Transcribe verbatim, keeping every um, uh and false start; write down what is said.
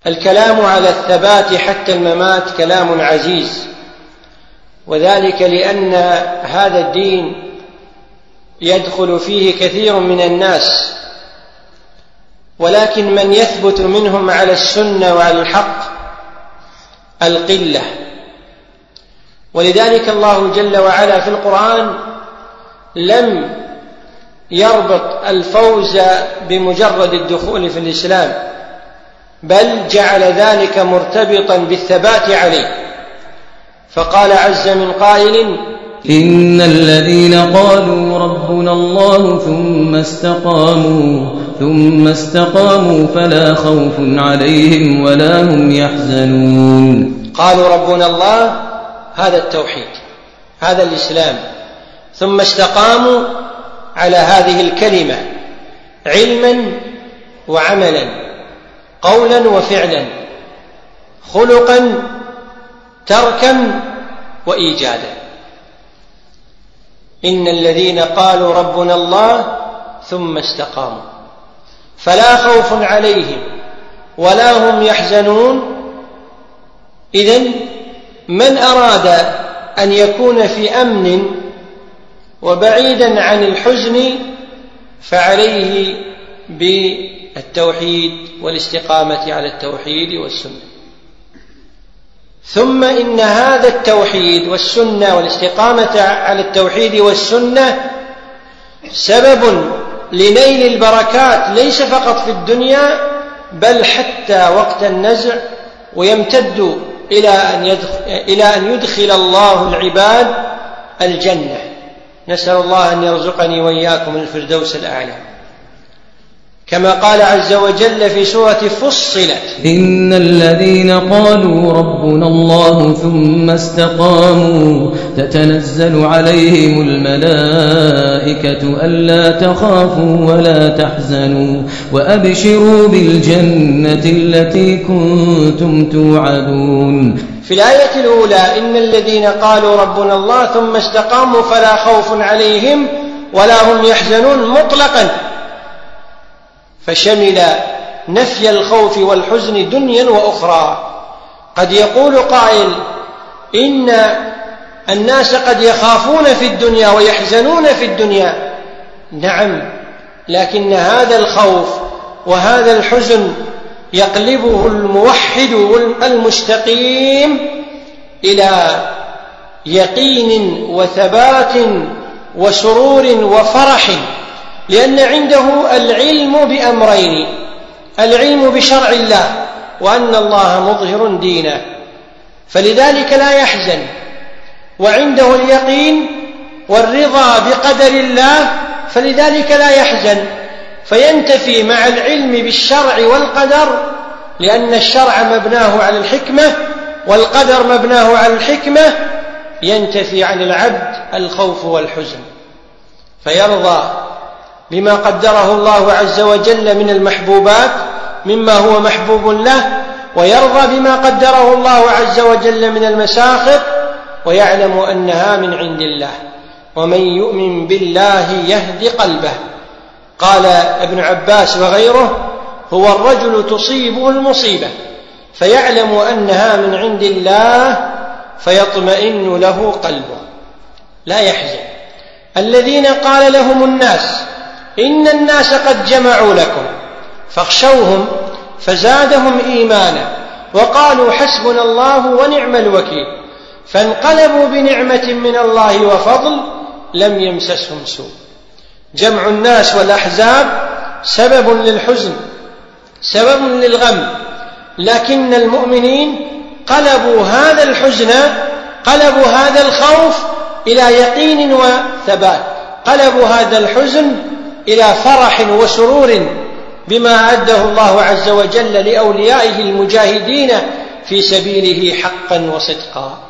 الكلام على الثبات حتى الممات كلام عزيز، وذلك لأن هذا الدين يدخل فيه كثير من الناس، ولكن من يثبت منهم على السنة وعلى الحق القلة. ولذلك الله جل وعلا في القرآن لم يربط الفوز بمجرد الدخول في الإسلام، بل جعل ذلك مرتبطا بالثبات عليه، فقال عز من قائل: إن الذين قالوا ربنا الله ثم استقاموا ثم استقاموا فلا خوف عليهم ولا هم يحزنون. قالوا ربنا الله، هذا التوحيد، هذا الإسلام، ثم استقاموا على هذه الكلمة علما وعملا، قولا وفعلا، خلقا تركا وإيجادا. إن الذين قالوا ربنا الله ثم استقاموا فلا خوف عليهم ولا هم يحزنون. إذن من أراد أن يكون في أمن وبعيدا عن الحزن فعليه بالتوحيد والاستقامة على التوحيد والسنة. ثم إن هذا التوحيد والسنة والاستقامة على التوحيد والسنة سبب لنيل البركات، ليس فقط في الدنيا بل حتى وقت النزع، ويمتد إلى أن يدخل, إلى أن يدخل الله العباد الجنة. نسأل الله أن يرزقني وإياكم الفردوس الأعلى، كما قال عز وجل في سورة فصلت: إن الذين قالوا ربنا الله ثم استقاموا تتنزل عليهم الملائكة ألا تخافوا ولا تحزنوا وأبشروا بالجنة التي كنتم توعدون. في الآية الأولى: إن الذين قالوا ربنا الله ثم استقاموا فلا خوف عليهم ولا هم يحزنون مطلقا، فشمل نفي الخوف والحزن دنيا وأخرى. قد يقول قائل: إن الناس قد يخافون في الدنيا ويحزنون في الدنيا. نعم، لكن هذا الخوف وهذا الحزن يقلبه الموحد المستقيم إلى يقين وثبات وسرور وفرح، لأن عنده العلم بأمرين: العلم بشرع الله، وأن الله مظهر دينه، فلذلك لا يحزن، وعنده اليقين والرضا بقدر الله، فلذلك لا يحزن، فينتفي مع العلم بالشرع والقدر، لأن الشرع مبناه على الحكمة والقدر مبناه على الحكمة، ينتفي عن العبد الخوف والحزن، فيرضى بما قدره الله عز وجل من المحبوبات مما هو محبوب له، ويرضى بما قدره الله عز وجل من المساخط، ويعلم أنها من عند الله. ومن يؤمن بالله يهدي قلبه. قال ابن عباس وغيره: هو الرجل تصيبه المصيبة فيعلم أنها من عند الله فيطمئن له قلبه، لا يحزن. الذين قال لهم الناس إن الناس قد جمعوا لكم فاخشوهم فزادهم إيمانا وقالوا حسبنا الله ونعم الوكيل، فانقلبوا بنعمة من الله وفضل لم يمسسهم سوء. جمع الناس والأحزاب سبب للحزن، سبب للغم، لكن المؤمنين قلبوا هذا الحزن، قلبوا هذا الخوف إلى يقين وثبات، قلبوا هذا الحزن إلى فرح وسرور بما أعده الله عز وجل لأوليائه المجاهدين في سبيله حقا وصدقا.